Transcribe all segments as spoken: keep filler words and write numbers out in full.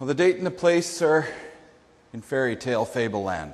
Well, the date and the place are in fairy tale fable land.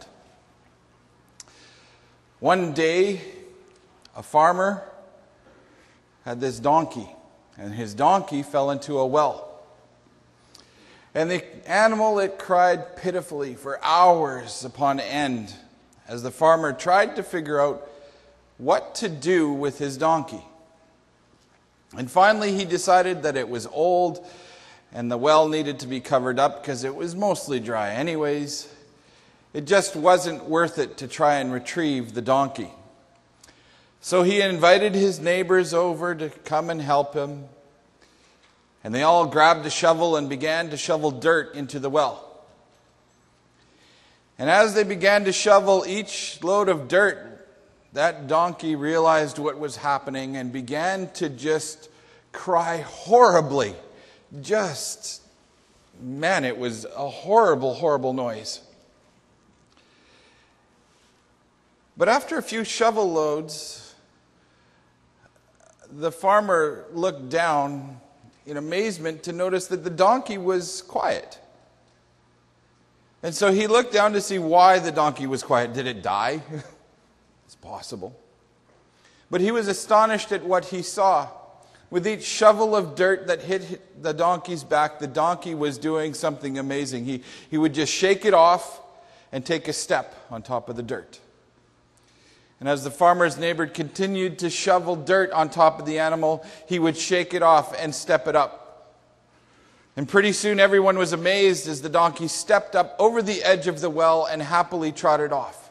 One day, a farmer had this donkey, and his donkey fell into a well. And the animal, it cried pitifully for hours upon end as the farmer tried to figure out what to do with his donkey. And finally, he decided that it was old and the well needed to be covered up because it was mostly dry anyways. It just wasn't worth it to try and retrieve the donkey. So he invited his neighbors over to come and help him. And they all grabbed a shovel and began to shovel dirt into the well. And as they began to shovel each load of dirt, that donkey realized what was happening and began to just cry horribly. Just, man, it was a horrible, horrible noise. But after a few shovel loads, the farmer looked down in amazement to notice that the donkey was quiet. And so he looked down to see why the donkey was quiet. Did it die? It's possible. But he was astonished at what he saw. With each shovel of dirt that hit the donkey's back, the donkey was doing something amazing. He, he would just shake it off and take a step on top of the dirt. And as the farmer's neighbor continued to shovel dirt on top of the animal, he would shake it off and step it up. And pretty soon everyone was amazed as the donkey stepped up over the edge of the well and happily trotted off.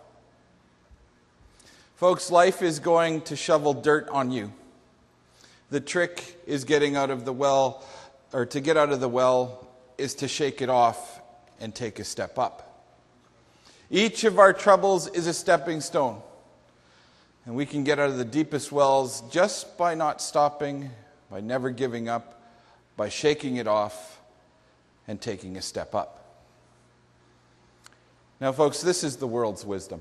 Folks, life is going to shovel dirt on you. The trick is getting out of the well, or to get out of the well is to shake it off and take a step up. Each of our troubles is a stepping stone. And we can get out of the deepest wells just by not stopping, by never giving up, by shaking it off and taking a step up. Now, folks, this is the world's wisdom.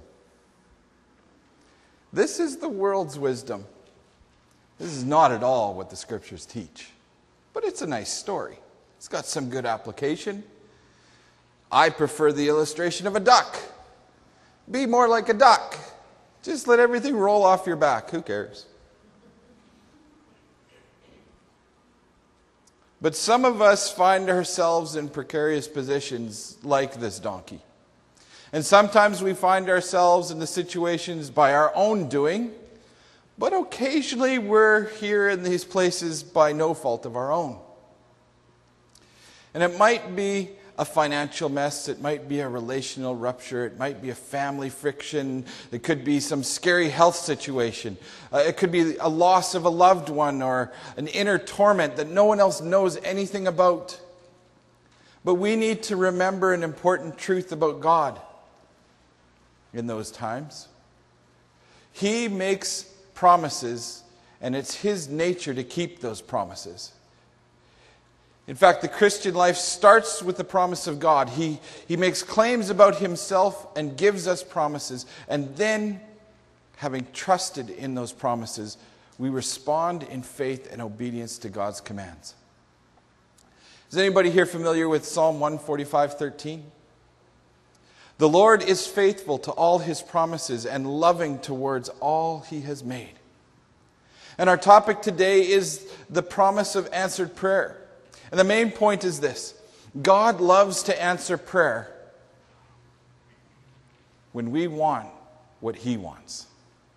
This is the world's wisdom. This is not at all what the Scriptures teach. But it's a nice story. It's got some good application. I prefer the illustration of a duck. Be more like a duck. Just let everything roll off your back. Who cares? But some of us find ourselves in precarious positions like this donkey. And sometimes we find ourselves in the situations by our own doing. But occasionally we're here in these places by no fault of our own. And it might be a financial mess. It might be a relational rupture. It might be a family friction. It could be some scary health situation. Uh, it could be a loss of a loved one or an inner torment that no one else knows anything about. But we need to remember an important truth about God in those times. He makes promises, and it's His nature to keep those promises. In fact, the Christian life starts with the promise of God. He, he makes claims about Himself and gives us promises. And then, having trusted in those promises, we respond in faith and obedience to God's commands. Is anybody here familiar with Psalm one forty-five, thirteen? The Lord is faithful to all His promises and loving towards all He has made. And our topic today is the promise of answered prayer. And the main point is this: God loves to answer prayer when we want what He wants.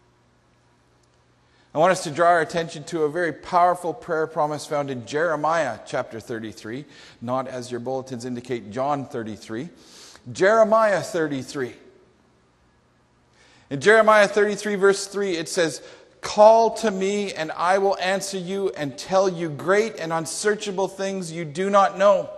I want us to draw our attention to a very powerful prayer promise found in Jeremiah chapter thirty-three, not, as your bulletins indicate, John thirty-three. Jeremiah thirty-three. In Jeremiah thirty-three verse three it says, "Call to me and I will answer you and tell you great and unsearchable things you do not know."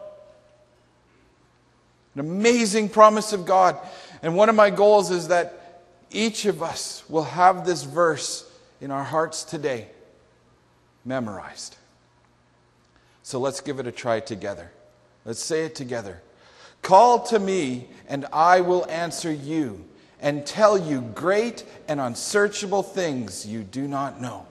An amazing promise of God. And one of my goals is that each of us will have this verse in our hearts today memorized. So let's give it a try together. Let's say it together. Call to me, and I will answer you, and tell you great and unsearchable things you do not know.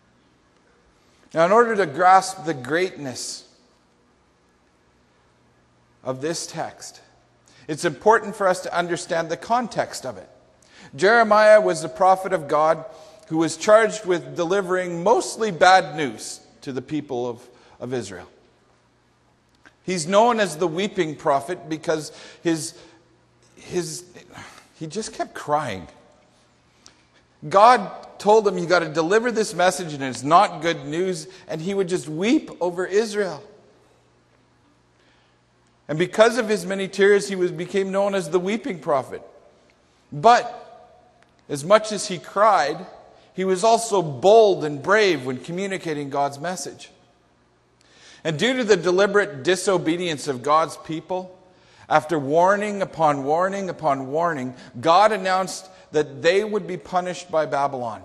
Now, in order to grasp the greatness of this text, it's important for us to understand the context of it. Jeremiah was the prophet of God who was charged with delivering mostly bad news to the people of, of Israel. He's known as the weeping prophet because his, his, he just kept crying. God told him, you got to deliver this message and it's not good news, and he would just weep over Israel. And because of his many tears, he was became known as the weeping prophet. But as much as he cried, he was also bold and brave when communicating God's message. And due to the deliberate disobedience of God's people, after warning upon warning upon warning, God announced that they would be punished by Babylon.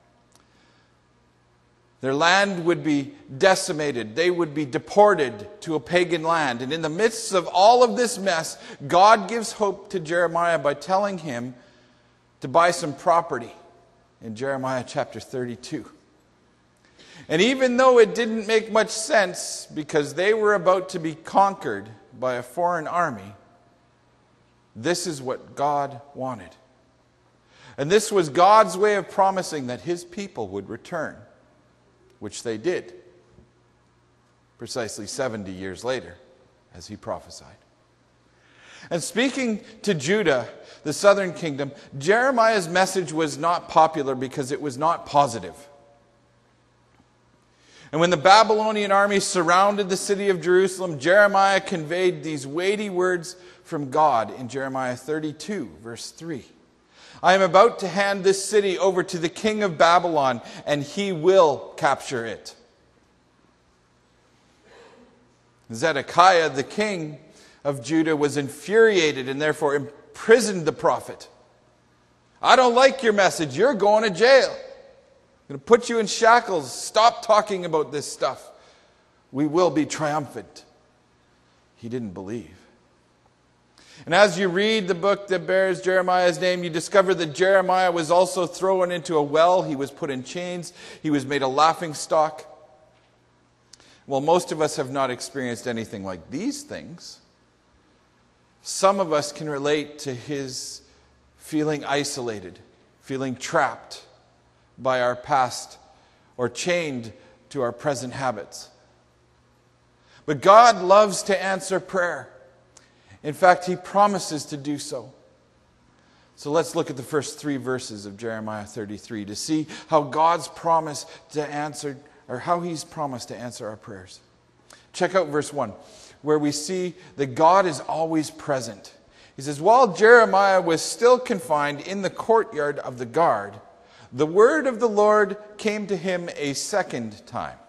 Their land would be decimated. They would be deported to a pagan land. And in the midst of all of this mess, God gives hope to Jeremiah by telling him to buy some property in Jeremiah chapter thirty-two. And even though it didn't make much sense because they were about to be conquered by a foreign army, this is what God wanted. And this was God's way of promising that his people would return, which they did, precisely seventy years later, as he prophesied. And speaking to Judah, the southern kingdom, Jeremiah's message was not popular because it was not positive. And when the Babylonian army surrounded the city of Jerusalem, Jeremiah conveyed these weighty words from God in Jeremiah thirty-two, verse three. I am about to hand this city over to the king of Babylon, and he will capture it. Zedekiah, the king of Judah, was infuriated and therefore imprisoned the prophet. I don't like your message. You're going to jail. I'm going to put you in shackles. Stop talking about this stuff. We will be triumphant. He didn't believe. And as you read the book that bears Jeremiah's name, you discover that Jeremiah was also thrown into a well. He was put in chains. He was made a laughingstock. Well, most of us have not experienced anything like these things. Some of us can relate to his feeling isolated, feeling trapped by our past or chained to our present habits. But God loves to answer prayer. In fact, he promises to do so. So let's look at the first three verses of Jeremiah thirty-three to see how God's promise to answer, or how he's promised to answer our prayers. Check out verse one, where we see that God is always present. He says, while Jeremiah was still confined in the courtyard of the guard, the word of the Lord came to him a second time.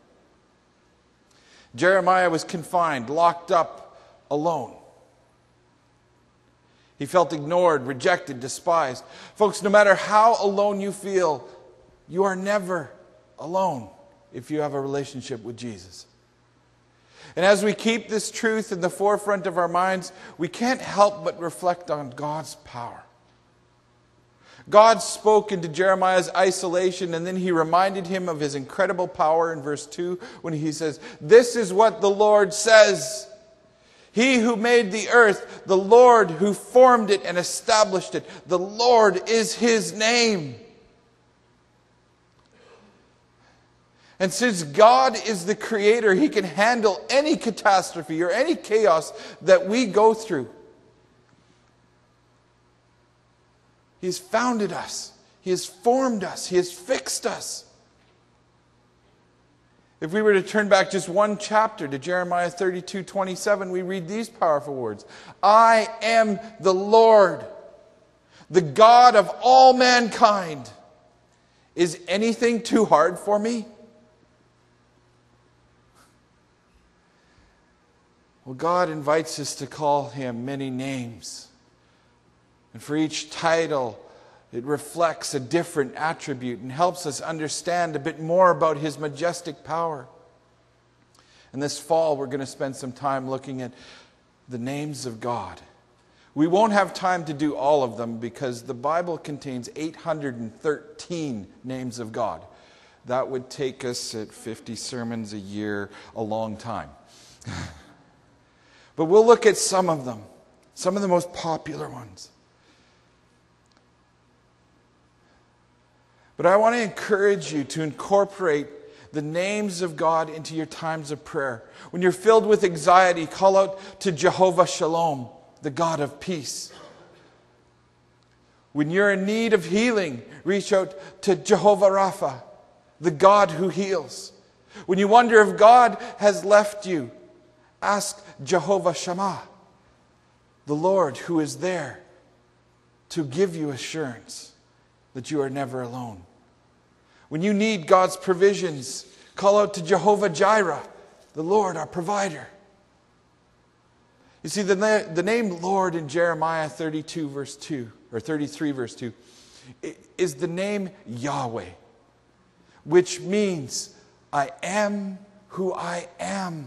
Jeremiah was confined, locked up, alone. He felt ignored, rejected, despised. Folks, no matter how alone you feel, you are never alone if you have a relationship with Jesus. And as we keep this truth in the forefront of our minds, we can't help but reflect on God's power. God spoke into Jeremiah's isolation, and then he reminded him of his incredible power in verse two when he says, this is what the Lord says. He who made the earth, the Lord who formed it and established it, the Lord is his name. And since God is the creator, he can handle any catastrophe or any chaos that we go through. He has founded us. He has formed us. He has fixed us. If we were to turn back just one chapter to Jeremiah thirty-two twenty-seven, we read these powerful words. I am the Lord, the God of all mankind. Is anything too hard for me? Well, God invites us to call him many names. And for each title, it reflects a different attribute and helps us understand a bit more about his majestic power. And this fall, we're going to spend some time looking at the names of God. We won't have time to do all of them because the Bible contains eight hundred thirteen names of God. That would take us at fifty sermons a year a long time. But we'll look at some of them, some of the most popular ones. But I want to encourage you to incorporate the names of God into your times of prayer. When you're filled with anxiety, call out to Jehovah Shalom, the God of peace. When you're in need of healing, reach out to Jehovah Rapha, the God who heals. When you wonder if God has left you, ask Jehovah Shammah, the Lord who is there to give you assurance that you are never alone. When you need God's provisions, call out to Jehovah Jireh, the Lord, our provider. You see, the, na- the name Lord in Jeremiah thirty-two, verse two, or thirty-three, verse two, is the name Yahweh, which means, I am who I am.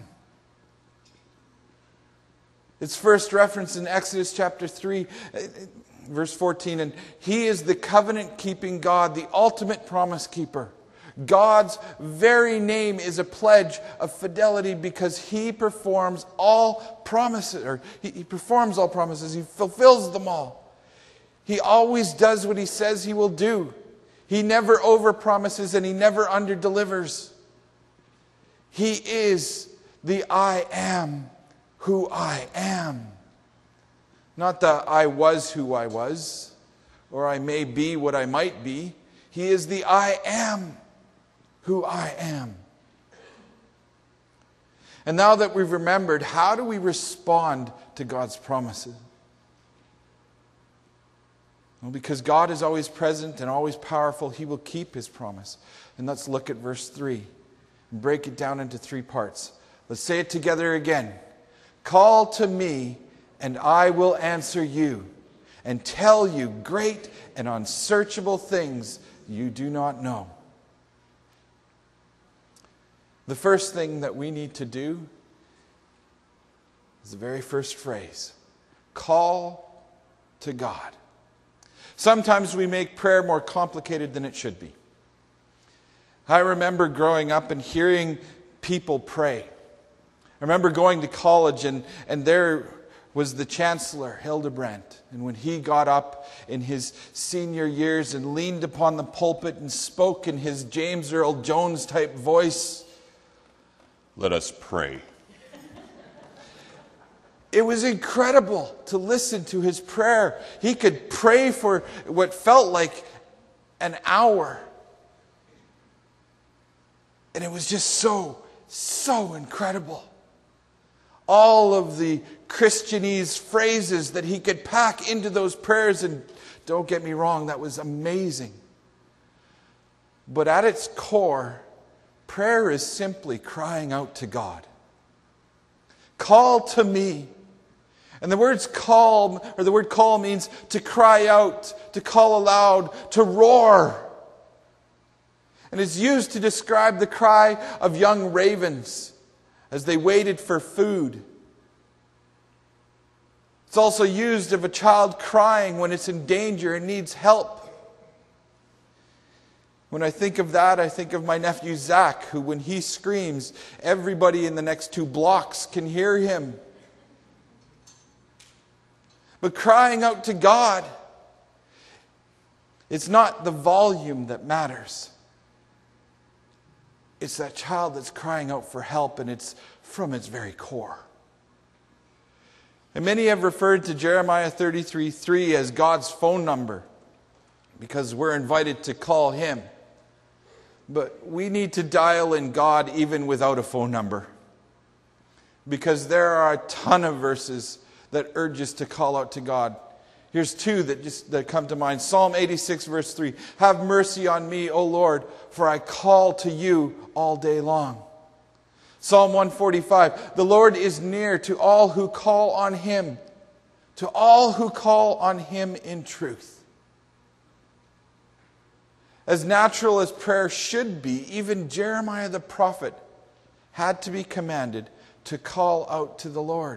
It's first referenced in Exodus chapter three, verse fourteen, and He is the covenant-keeping God, the ultimate promise keeper. God's very name is a pledge of fidelity because He performs all promises, or He, he performs all promises. He fulfills them all. He always does what He says He will do. He never overpromises and He never underdelivers. He is the I am who I am. Not the I was who I was, or I may be what I might be. He is the I am who I am. And now that we've remembered, how do we respond to God's promises? Well, because God is always present and always powerful, He will keep His promise. And let's look at verse three and break it down into three parts. Let's say it together again. Call to me, and I will answer you, and tell you great and unsearchable things you do not know. The first thing that we need to do is the very first phrase. Call to God. Sometimes we make prayer more complicated than it should be. I remember growing up and hearing people pray. I remember going to college and, and there was the Chancellor, Hildebrandt. And when he got up in his senior years and leaned upon the pulpit and spoke in his James Earl Jones type voice, let us pray. It was incredible to listen to his prayer. He could pray for what felt like an hour. And it was just so, so incredible. All of the Christianese phrases that he could pack into those prayers. And don't get me wrong, that was amazing. But at its core, prayer is simply crying out to God. Call to me. And the words call, or the word call means to cry out, to call aloud, to roar. And it's used to describe the cry of young ravens as they waited for food. It's also used of a child crying when it's in danger and needs help. When I think of that, I think of my nephew Zach, who when he screams, everybody in the next two blocks can hear him. But crying out to God, it's not the volume that matters. It's that child that's crying out for help, and it's from its very core. And many have referred to Jeremiah thirty-three three as God's phone number because we're invited to call Him. But we need to dial in God even without a phone number, because there are a ton of verses that urge us to call out to God. Here's two that just that come to mind. Psalm eighty-six verse three. Have mercy on me, O Lord, for I call to you all day long. Psalm one forty-five. The Lord is near to all who call on Him, to all who call on Him in truth. As natural as prayer should be, even Jeremiah the prophet had to be commanded to call out to the Lord.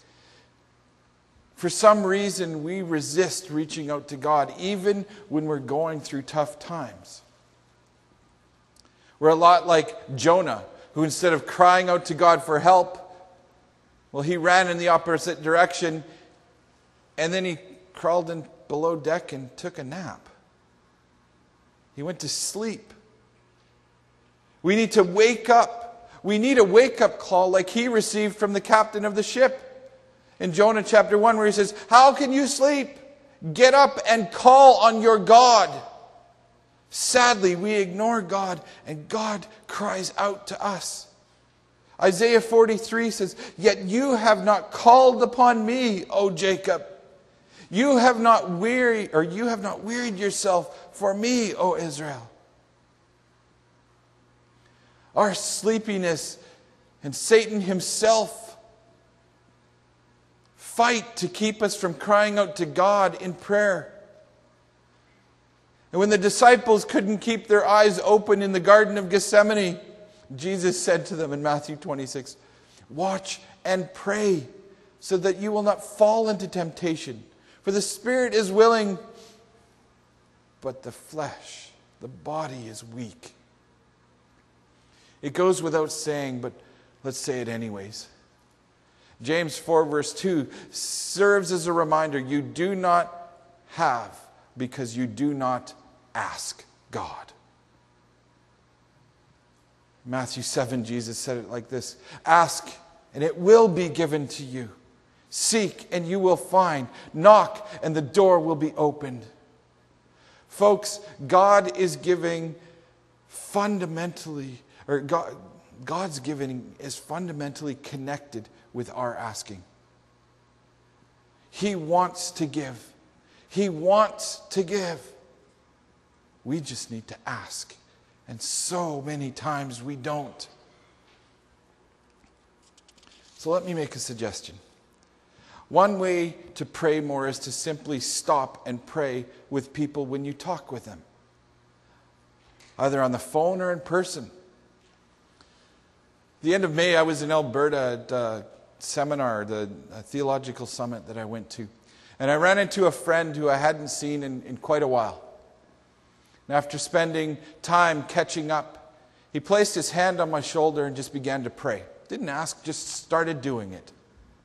For some reason, we resist reaching out to God, even when we're going through tough times. We're a lot like Jonah, who instead of crying out to God for help, Well, he ran in the opposite direction, and then he crawled in below deck and took a nap. He went to sleep. We need to wake up. We need a wake-up call like he received from the captain of the ship in Jonah chapter one, where he says, "How can you sleep? Get up and call on your God." Sadly, we ignore God, and God cries out to us. Isaiah forty-three says, "Yet you have not called upon me, O Jacob. You have not wearied, or you have not wearied yourself for me, O Israel." Our sleepiness and Satan himself fight to keep us from crying out to God in prayer. And when the disciples couldn't keep their eyes open in the Garden of Gethsemane, Jesus said to them in Matthew twenty-six, "Watch and pray so that you will not fall into temptation. For the spirit is willing, but the flesh, the body is weak." It goes without saying, but let's say it anyways. James four verse two serves as a reminder: you do not have because you do not ask God. Matthew seven, Jesus said it like this: "Ask, and it will be given to you. Seek, and you will find. Knock, and the door will be opened." Folks, God is giving fundamentally, or God, God's giving is fundamentally connected with our asking. He wants to give. He wants to give. We just need to ask. And so many times we don't. So let me make a suggestion. One way to pray more is to simply stop and pray with people when you talk with them, either on the phone or in person. The end of May, I was in Alberta at a seminar, the a theological summit that I went to. And I ran into a friend who I hadn't seen in, in quite a while. And after spending time catching up, he placed his hand on my shoulder and just began to pray. Didn't ask, just started doing it.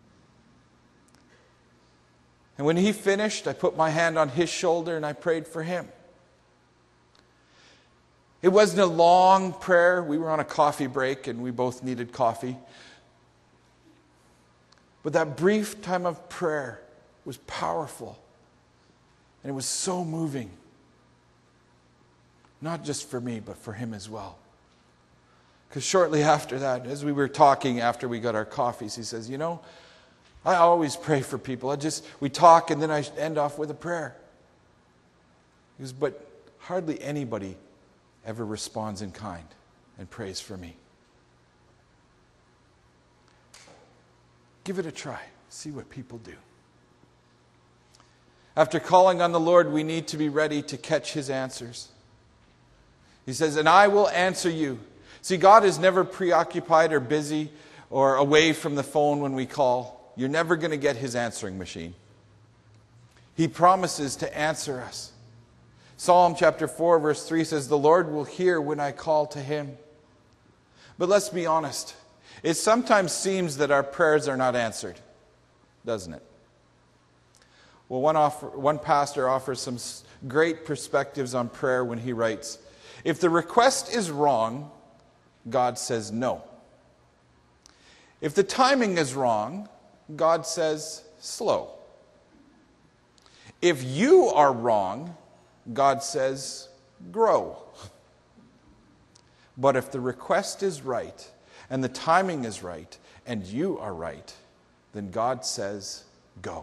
And when he finished, I put my hand on his shoulder and I prayed for him. It wasn't a long prayer. We were on a coffee break and we both needed coffee. But that brief time of prayer was powerful. And it was so moving. Not just for me, but for him as well. Because shortly after that, as we were talking after we got our coffees, he says, "You know, I always pray for people. I just, we talk and then I end off with a prayer." He goes, "But hardly anybody ever responds in kind and prays for me." Give it a try. See what people do. After calling on the Lord, we need to be ready to catch his answers. He says, "And I will answer you." See, God is never preoccupied or busy or away from the phone when we call. You're never going to get his answering machine. He promises to answer us. Psalm chapter four verse three says, "The Lord will hear when I call to him." But let's be honest. It sometimes seems that our prayers are not answered, doesn't it? Well, one, offer, one pastor offers some great perspectives on prayer when he writes, "If the request is wrong, God says no. If the timing is wrong, God says slow. If you are wrong, God says grow. But if the request is right, and the timing is right, and you are right, then God says go."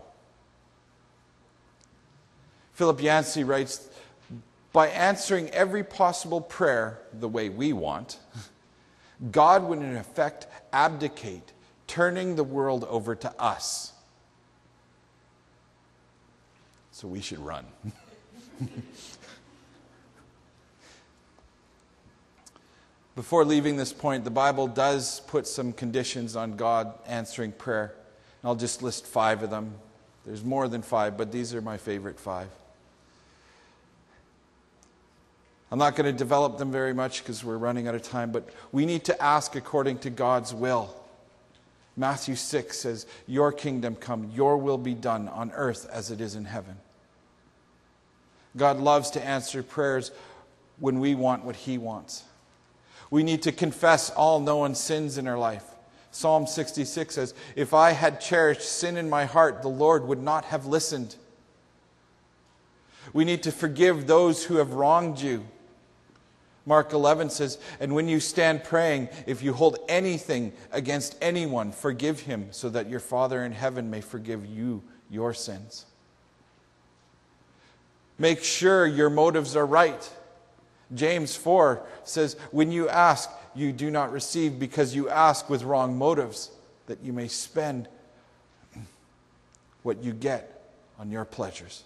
Philip Yancey writes, "By answering every possible prayer the way we want, God would in effect abdicate, turning the world over to us. So we should run." Before leaving this point, the Bible does put some conditions on God answering prayer. And I'll just list five of them. There's more than five, but these are my favorite five. I'm not going to develop them very much because we're running out of time, but we need to ask according to God's will. Matthew six says, your kingdom come, your will be done on earth as it is in heaven. God loves to answer prayers when we want what He wants. We need to confess all known sins in our life. Psalm sixty-six says, if I had cherished sin in my heart, the Lord would not have listened. We need to forgive those who have wronged you. Mark eleven says, and when you stand praying, if you hold anything against anyone, forgive him, so that your Father in heaven may forgive you your sins. Make sure your motives are right. James four says, when you ask, you do not receive because you ask with wrong motives, that you may spend what you get on your pleasures.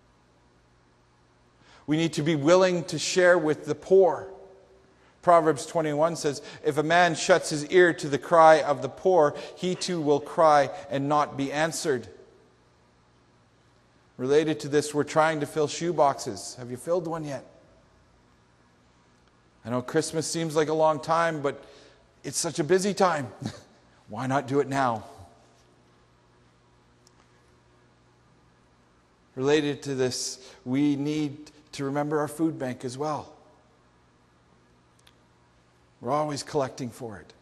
We need to be willing to share with the poor. Proverbs twenty-one says, if a man shuts his ear to the cry of the poor, he too will cry and not be answered. Related to this, we're trying to fill shoe boxes. Have you filled one yet? I know Christmas seems like a long time, but it's such a busy time. Why not do it now? Related to this, we need to remember our food bank as well. We're always collecting for it.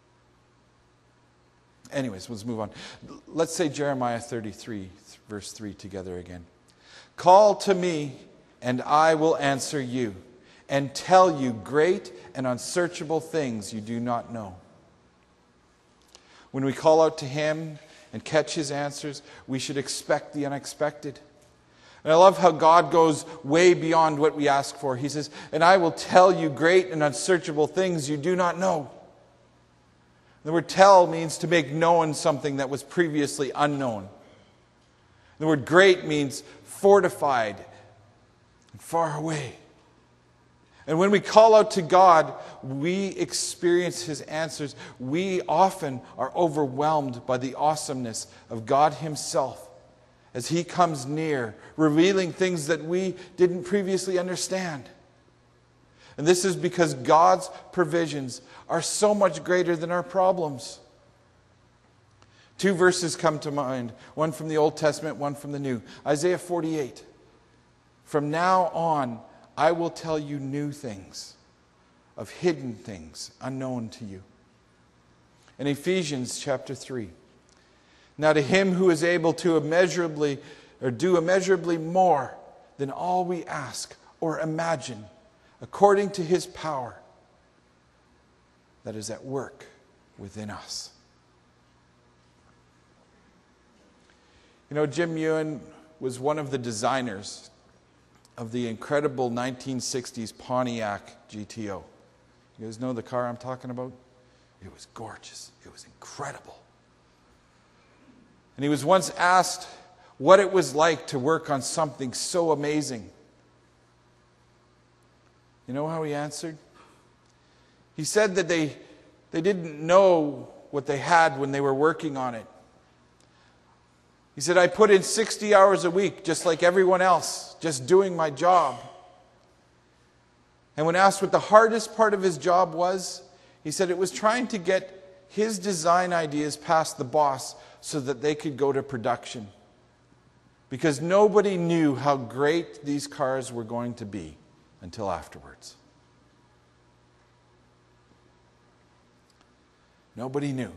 Anyways, let's move on. Let's say Jeremiah thirty-three, verse three together again. Call to me, and I will answer you, and tell you great and unsearchable things you do not know. When we call out to Him and catch His answers, we should expect the unexpected. And I love how God goes way beyond what we ask for. He says, and I will tell you great and unsearchable things you do not know. The word tell means to make known something that was previously unknown. The word great means fortified and far away. And when we call out to God, we experience His answers. We often are overwhelmed by the awesomeness of God Himself as He comes near, revealing things that we didn't previously understand. And this is because God's provisions are so much greater than our problems. Two verses come to mind, one from the Old Testament, one from the New. Isaiah forty-eight. From now on, I will tell you new things, of hidden things unknown to you. And Ephesians chapter three. Now to Him who is able to immeasurably, or do immeasurably more than all we ask or imagine, according to His power that is at work within us. You know, Jim Ewan was one of the designers of the incredible nineteen sixties Pontiac G T O. You guys know the car I'm talking about? It was gorgeous. It was incredible. And he was once asked what it was like to work on something so amazing. You know how he answered? He said that they, they didn't know what they had when they were working on it. He said, I put in sixty hours a week, just like everyone else, just doing my job. And when asked what the hardest part of his job was, he said it was trying to get his design ideas past the boss so that they could go to production. Because nobody knew how great these cars were going to be until afterwards. Nobody knew.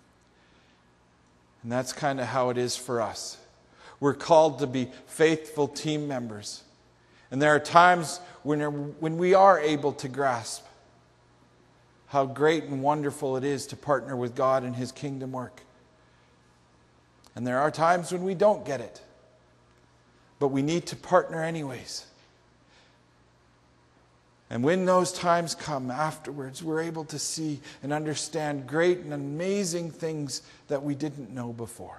And that's kind of how it is for us. We're called to be faithful team members. And there are times when, when we are able to grasp how great and wonderful it is to partner with God in His kingdom work. And there are times when we don't get it. But we need to partner anyways. And when those times come afterwards, we're able to see and understand great and amazing things that we didn't know before.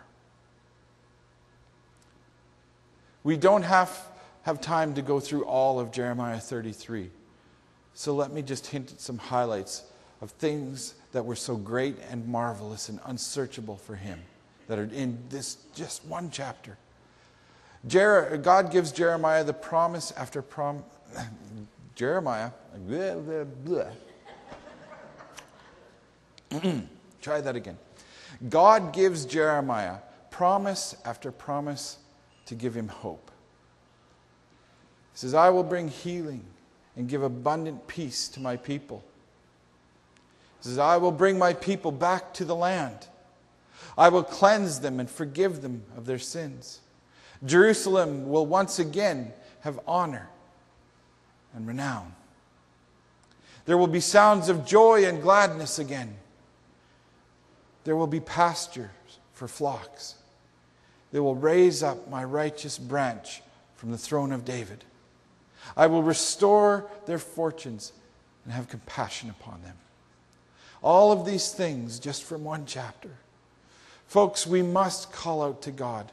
We don't have, have time to go through all of Jeremiah thirty-three. So let me just hint at some highlights of things that were so great and marvelous and unsearchable for Him that are in this just one chapter. Jer- God gives Jeremiah the promise after prom. Jeremiah. Blah, blah, blah. Try that again. God gives Jeremiah promise after promise to give him hope. He says, I will bring healing and give abundant peace to my people. He says, I will bring my people back to the land. I will cleanse them and forgive them of their sins. Jerusalem will once again have honor and renown. There will be sounds of joy and gladness again. There will be pastures for flocks. They will raise up my righteous branch from the throne of David. I will restore their fortunes and have compassion upon them. All of these things just from one chapter. Folks, we must call out to God.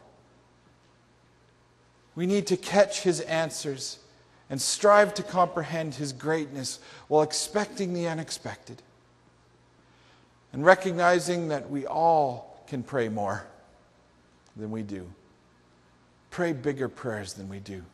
We need to catch His answers and strive to comprehend His greatness while expecting the unexpected. And recognizing that we all can pray more than we do. Pray bigger prayers than we do.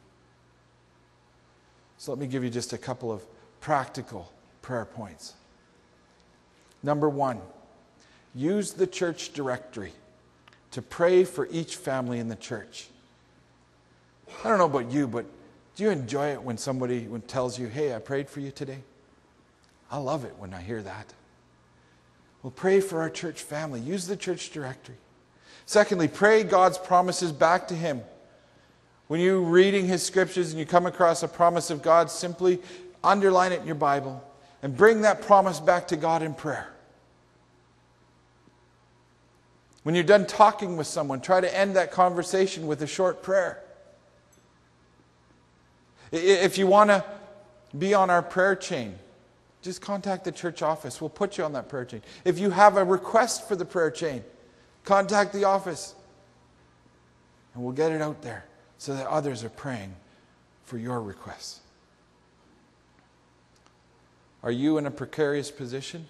So let me give you just a couple of practical prayer points. Number one, use the church directory to pray for each family in the church. I don't know about you, but do you enjoy it when somebody tells you, hey, I prayed for you today? I love it when I hear that. Well, pray for our church family. Use the church directory. Secondly, pray God's promises back to Him. When you're reading His scriptures and you come across a promise of God, simply underline it in your Bible and bring that promise back to God in prayer. When you're done talking with someone, try to end that conversation with a short prayer. If you want to be on our prayer chain, just contact the church office. We'll put you on that prayer chain. If you have a request for the prayer chain, contact the office. And we'll get it out there so that others are praying for your requests. Are you in a precarious position?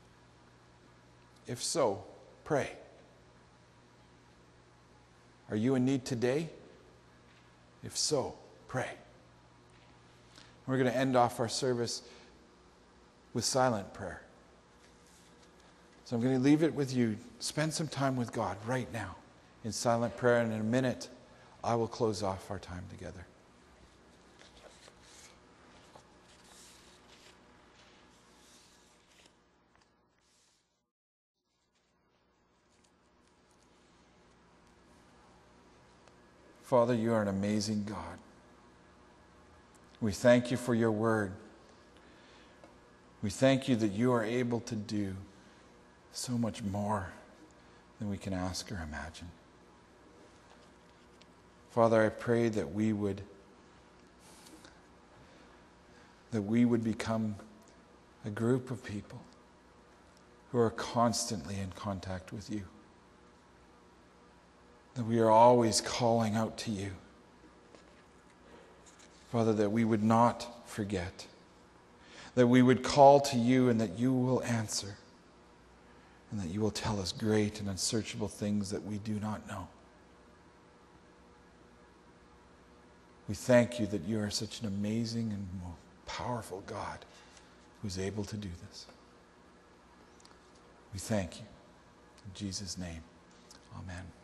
If so, pray. Are you in need today? If so, pray. We're going to end off our service with silent prayer. So I'm going to leave it with you. Spend some time with God right now in silent prayer, and in a minute, I will close off our time together. Father, you are an amazing God. We thank you for your word. We thank you that you are able to do so much more than we can ask or imagine. Father, I pray that we would that we would become a group of people who are constantly in contact with you. That we are always calling out to you. Father, that we would not forget. That we would call to you and that you will answer. And that you will tell us great and unsearchable things that we do not know. We thank you that you are such an amazing and powerful God who's able to do this. We thank you. In Jesus' name, amen.